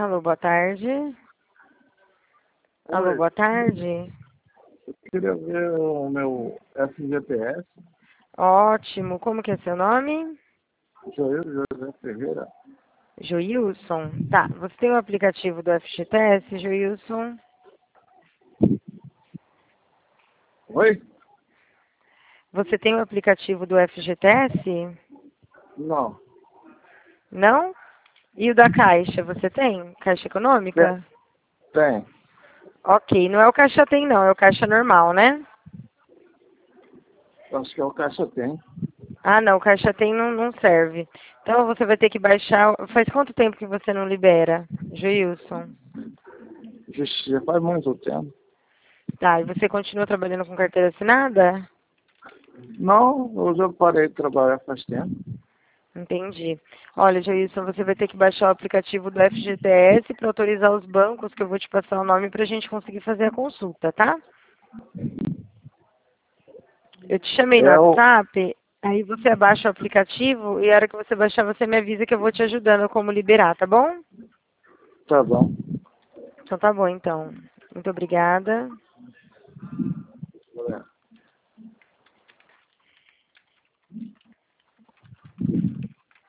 Alô, boa tarde. Alô, Oi, boa tarde. eu queria ver o meu FGTS, Ótimo. Como que é seu nome? Joel José Ferreira. Joilson. Tá. Você tem o aplicativo do FGTS, Joilson? Oi? Você tem o aplicativo do FGTS? Não. Não? E o da Caixa, você tem? Caixa Tem. Econômica? Tem. Ok. Não é o Caixa Tem, não. É o Caixa normal, né? Acho que é o Caixa Tem. Ah, não. O Caixa Tem não serve. Então você vai ter que baixar. Faz quanto tempo que você não libera, Joilson? Já faz muito tempo. Tá. E você continua trabalhando com carteira assinada? Não, eu já parei de trabalhar faz tempo. Entendi. Olha, Jailson, você vai ter que baixar o aplicativo do FGTS para autorizar os bancos, que eu vou te passar o nome para a gente conseguir fazer a consulta, tá? Eu te chamei no É o... WhatsApp, aí você abaixa o aplicativo e a hora que você baixar, você me avisa que eu vou te ajudando a como liberar, tá bom? Tá bom. Então tá bom, então. Muito obrigada.